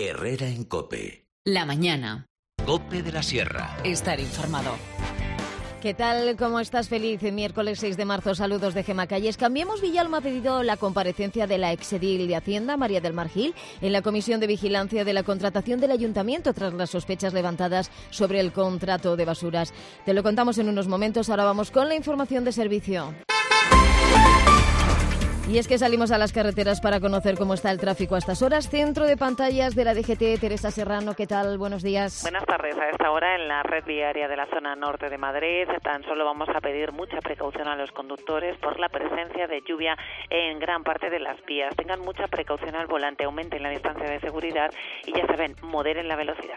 Herrera en COPE. La mañana. COPE de la Sierra. Estar informado. ¿Qué tal? ¿Cómo estás? Feliz miércoles 6 de marzo. Saludos de Gemma Calles. Cambiemos Villalba ha pedido la comparecencia de la exedil de Hacienda, María del Mar Gil, en la Comisión de Vigilancia de la Contratación del Ayuntamiento tras las sospechas levantadas sobre el contrato de basuras. Te lo contamos en unos momentos. Ahora vamos con la información de servicio. Y es que salimos a las carreteras para conocer cómo está el tráfico a estas horas. Centro de pantallas de la DGT, Teresa Serrano, ¿qué tal? Buenos días. Buenas tardes. A esta hora en la red viaria de la zona norte de Madrid tan solo vamos a pedir mucha precaución a los conductores por la presencia de lluvia en gran parte de las vías. Tengan mucha precaución al volante, aumenten la distancia de seguridad y ya saben, moderen la velocidad.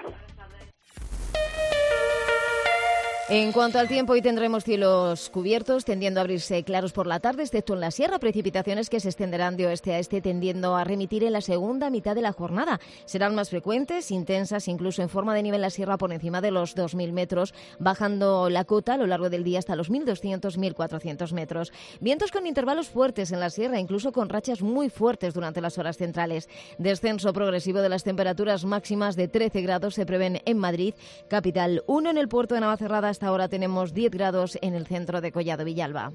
En cuanto al tiempo, hoy tendremos cielos cubiertos, tendiendo a abrirse claros por la tarde, excepto en la sierra, precipitaciones que se extenderán de oeste a este, tendiendo a remitir en la segunda mitad de la jornada. Serán más frecuentes, intensas, incluso en forma de nieve en la sierra por encima de los 2.000 metros, bajando la cota a lo largo del día hasta los 1.200-1.400 metros. Vientos con intervalos fuertes en la sierra, incluso con rachas muy fuertes durante las horas centrales. Descenso progresivo de las temperaturas máximas de 13 grados se prevén en Madrid, capital. 1 en el puerto de Navacerrada. Hasta ahora tenemos 10 grados en el centro de Collado Villalba.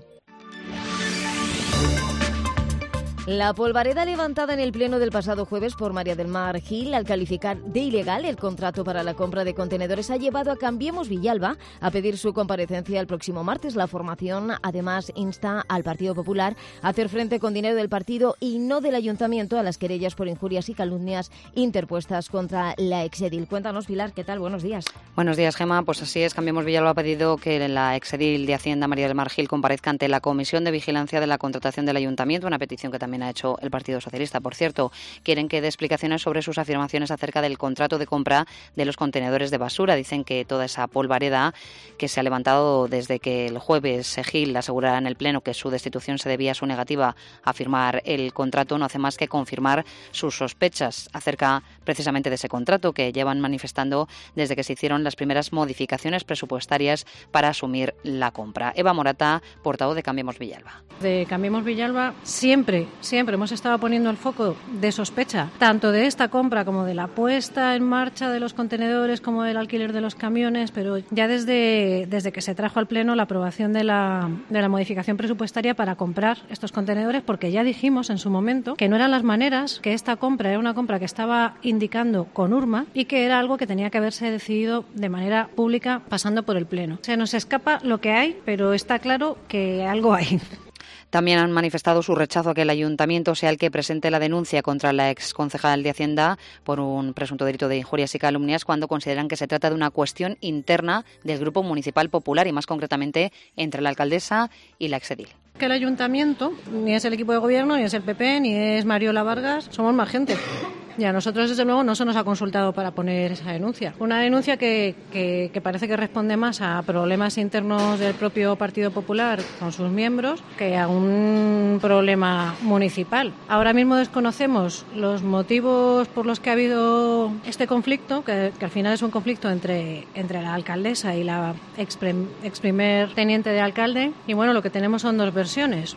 La polvareda levantada en el pleno del pasado jueves por María del Mar Gil al calificar de ilegal el contrato para la compra de contenedores ha llevado a Cambiemos Villalba a pedir su comparecencia el próximo martes. La formación además insta al Partido Popular a hacer frente con dinero del partido y no del ayuntamiento a las querellas por injurias y calumnias interpuestas contra la exedil. Cuéntanos, Pilar, ¿qué tal? Buenos días. Buenos días, Gemma. Pues así es, Cambiemos Villalba ha pedido que la exedil de Hacienda, María del Mar Gil, comparezca ante la Comisión de Vigilancia de la Contratación del Ayuntamiento, una petición que también ha hecho el Partido Socialista. Por cierto, quieren que dé explicaciones sobre sus afirmaciones acerca del contrato de compra de los contenedores de basura. Dicen que toda esa polvareda que se ha levantado desde que el jueves Gil asegurara en el Pleno que su destitución se debía a su negativa a firmar el contrato no hace más que confirmar sus sospechas acerca precisamente de ese contrato que llevan manifestando desde que se hicieron las primeras modificaciones presupuestarias para asumir la compra. Eva Morata, portavoz de Cambiemos Villalba. De Cambiemos Villalba siempre hemos estado poniendo el foco de sospecha, tanto de esta compra como de la puesta en marcha de los contenedores, como del alquiler de los camiones, pero ya desde que se trajo al Pleno la aprobación de la modificación presupuestaria para comprar estos contenedores, porque ya dijimos en su momento que no eran las maneras, que esta compra era una compra que estaba indicando con URMA y que era algo que tenía que haberse decidido de manera pública pasando por el Pleno. Se nos escapa lo que hay, pero está claro que algo hay. También han manifestado su rechazo a que el ayuntamiento sea el que presente la denuncia contra la exconcejal de Hacienda por un presunto delito de injurias y calumnias cuando consideran que se trata de una cuestión interna del Grupo Municipal Popular y más concretamente entre la alcaldesa y la exedil. Que el ayuntamiento ni es el equipo de gobierno, ni es el PP, ni es Mariola Vargas, somos más gente. Y a nosotros, desde luego, no se nos ha consultado para poner esa denuncia. Una denuncia que parece que responde más a problemas internos del propio Partido Popular con sus miembros que a un problema municipal. Ahora mismo desconocemos los motivos por los que ha habido este conflicto, que al final es un conflicto entre la alcaldesa y la ex primer teniente de alcalde. Y bueno, lo que tenemos son dos versiones.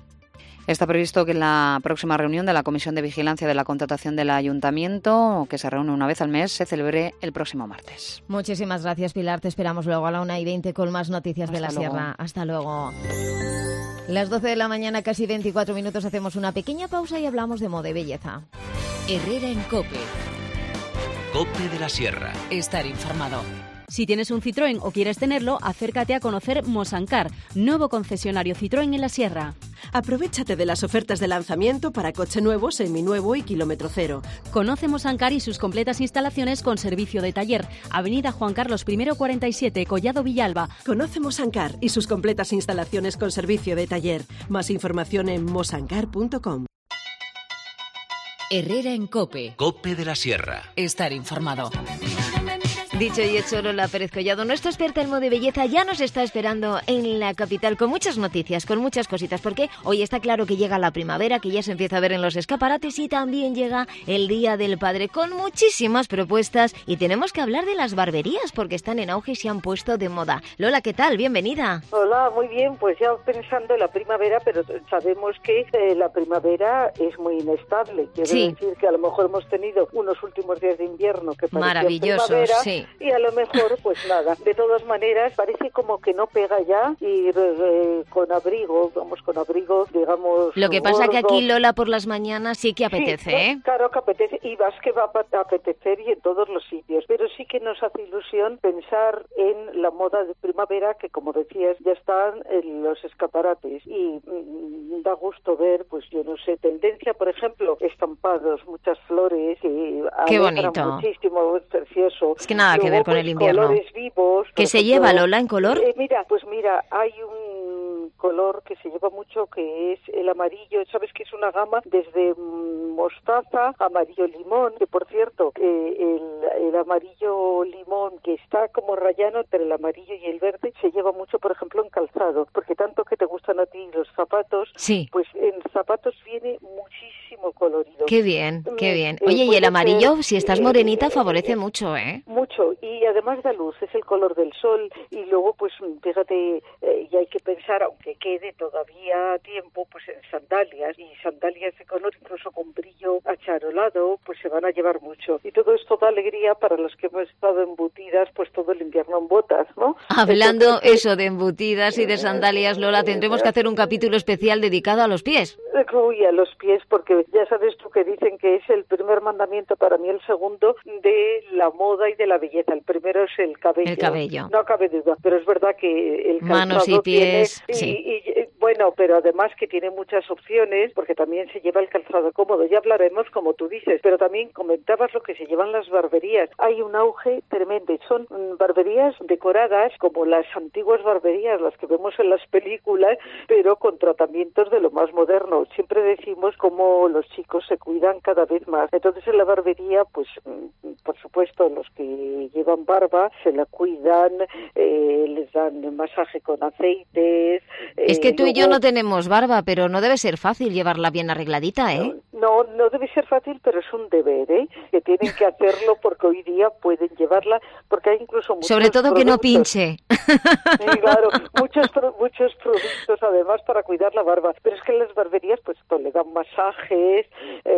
Está previsto que en la próxima reunión de la Comisión de Vigilancia de la Contratación del Ayuntamiento, que se reúne una vez al mes, se celebre el próximo martes. Muchísimas gracias, Pilar. Te esperamos luego a la 1:20 con más noticias de la Sierra. Hasta luego. Las 12 de la mañana, casi 24 minutos, hacemos una pequeña pausa y hablamos de moda y belleza. Herrera en COPE. COPE de la Sierra. Estar informado. Si tienes un Citroën o quieres tenerlo, acércate a conocer Mosancar, nuevo concesionario Citroën en la Sierra. Aprovechate de las ofertas de lanzamiento para coche nuevo, seminuevo y kilómetro cero. Conoce Mosancar y sus completas instalaciones con servicio de taller. Avenida Juan Carlos I 47, Collado Villalba. Conoce Mosancar y sus completas instalaciones con servicio de taller. Más información en mosancar.com. Herrera en COPE. COPE de la Sierra. Estar informado. Dicho y hecho, Lola Pérez Collado, nuestra experta en moda y belleza, ya nos está esperando en la capital con muchas noticias, con muchas cositas, porque hoy está claro que llega la primavera, que ya se empieza a ver en los escaparates, y también llega el Día del Padre con muchísimas propuestas, y tenemos que hablar de las barberías porque están en auge y se han puesto de moda. Lola, ¿qué tal? Bienvenida. Hola, muy bien, pues ya pensando en la primavera, pero sabemos que la primavera es muy inestable. Quiero decir que a lo mejor hemos tenido unos últimos días de invierno que parecían maravillosos, primavera, sí. Y a lo mejor, pues nada, de todas maneras, parece como que no pega ya ir con abrigo, vamos con abrigo, digamos. Lo que pasa gordo. que aquí, Lola, por las mañanas sí que apetece, sí, ¿eh? Claro que apetece, y vas que va a apetecer y en todos los sitios, pero sí que nos hace ilusión pensar en la moda de primavera que, como decías, ya están en los escaparates, y da gusto ver, pues yo no sé, tendencia, por ejemplo, estampados, muchas flores, y qué bonito, muchísimo, es precioso. Es que nada que ver con el invierno. Colores vivos. ¿Qué se lleva, Lola, en color? Mira, hay un color que se lleva mucho, que es el amarillo. Sabes que es una gama desde mostaza, amarillo limón, que por cierto, el amarillo limón, que está como rayano entre el amarillo y el verde, se lleva mucho, por ejemplo, en calzado, porque tanto que te gustan a ti los zapatos, sí. Pues en zapatos viene muchísimo colorido. Qué bien, qué bien. Oye, y el amarillo, si estás morenita, favorece mucho, ¿eh? Mucho, y además da luz, es el color del sol, y luego, pues, fíjate, y hay que pensar, aunque quede todavía tiempo, pues en sandalias, y sandalias de color incluso con brillo acharolado, pues se van a llevar mucho. Y todo esto da alegría para los que hemos estado embutidas, pues todo el invierno en botas, ¿no? Hablando eso de embutidas y de sandalias, Lola, tendremos que hacer un capítulo especial dedicado a los pies. Uy, a los pies, porque ya sabes tú que dicen que es el primer mandamiento, para mí el segundo, de la moda y de la belleza. El primero es el cabello. El cabello. No cabe duda, pero es verdad que el calzado manos y pies, tiene, sí. Bueno, pero además que tiene muchas opciones, porque también se lleva el calzado cómodo. Ya hablaremos, como tú dices, pero también comentabas lo que se llevan las barberías. Hay un auge tremendo. Son barberías decoradas como las antiguas barberías, las que vemos en las películas, pero con tratamientos de lo más moderno. Siempre decimos cómo los chicos se cuidan cada vez más. Entonces en la barbería, pues por supuesto, los que llevan barba se la cuidan, les dan masaje con aceites. Es que tú y yo no tenemos barba, pero no debe ser fácil llevarla bien arregladita, ¿eh? No debe ser fácil, pero es un deber, ¿eh? Que tienen que hacerlo porque hoy día pueden llevarla, porque hay incluso muchos sobre todo productos. Que no pinche. Sí, claro, muchos productos además para cuidar la barba, pero es que en las barberías pues le dan masajes.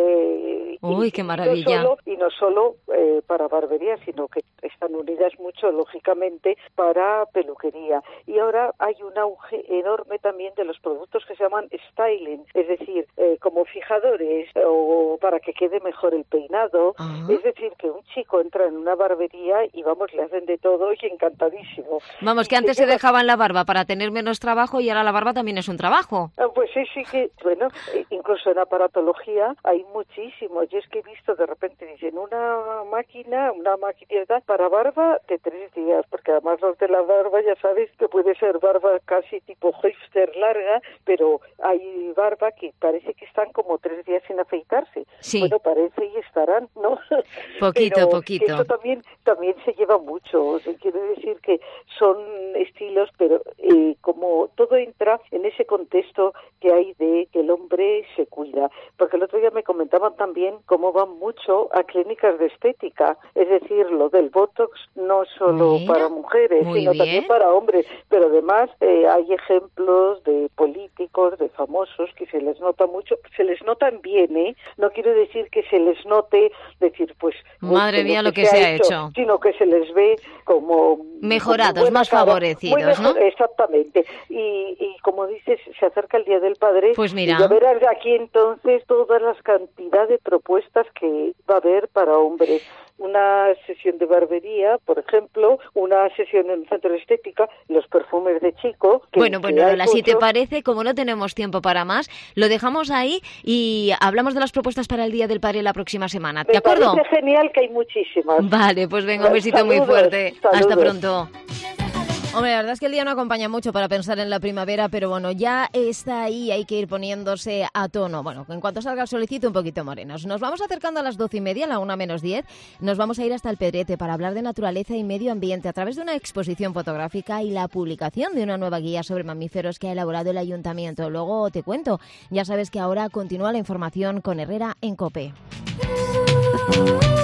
Uy, qué maravilla. Y no solo para barbería, sino que están unidas mucho, lógicamente, para peluquería. Y ahora hay un auge enorme también de los productos que se llaman styling, es decir, como fijadores o para que quede mejor el peinado. Es decir, que un chico entra en una barbería y vamos, le hacen de todo y encantadísimo. Vamos, que antes se dejaban la barba para tener menos trabajo y ahora la barba también es un trabajo. Pues sí que, bueno, incluso en aparatología hay muchísimo. Yo es que he visto de repente, dicen, una máquina para barba de 3 días, porque además los de la barba ya sabes que puede ser barba casi tipo hipster larga, pero hay barba que parece que están como 3 días sin afeitarse. Sí. Bueno, parece y estarán, ¿no? Poquito. Eso también se lleva mucho. O sea, quiero decir que son estilos, pero como todo entra en ese contexto que hay de que el hombre se cuida. Porque el otro día me comentaban también cómo van mucho a clínicas de estética. Es decir, lo del Botox no solo para mujeres, sino también para hombres. Pero además hay ejemplos de políticos, de famosos, que se les nota mucho. Se les notan bien, ¿eh? No quiero decir que se les note, decir, pues... Madre mía, lo que se ha hecho. Sino que se les ve como... mejorados, más favorecidos, ¿no? Exactamente. Y como dices, se acerca el Día del Padre. Pues mira. Y ya verás aquí entonces todas las cantidad de propuestas que va a haber para hombres. Una sesión de barbería, por ejemplo, una sesión en un centro de estética, los perfumes de chico. Bueno, Lola, si te parece, como no tenemos tiempo para más, lo dejamos ahí y hablamos de las propuestas para el Día del Padre la próxima semana. ¿De acuerdo? Me parece genial, que hay muchísimas. Vale, pues venga, un besito muy fuerte. Saludos. Hasta pronto. Hombre, la verdad es que el día no acompaña mucho para pensar en la primavera, pero bueno, ya está ahí, hay que ir poniéndose a tono. Bueno, en cuanto salga el solecito, un poquito morenos. Nos vamos acercando a las 12:30, a la 1:10. Nos vamos a ir hasta el Pedrete para hablar de naturaleza y medio ambiente a través de una exposición fotográfica y la publicación de una nueva guía sobre mamíferos que ha elaborado el Ayuntamiento. Luego te cuento. Ya sabes que ahora continúa la información con Herrera en COPE.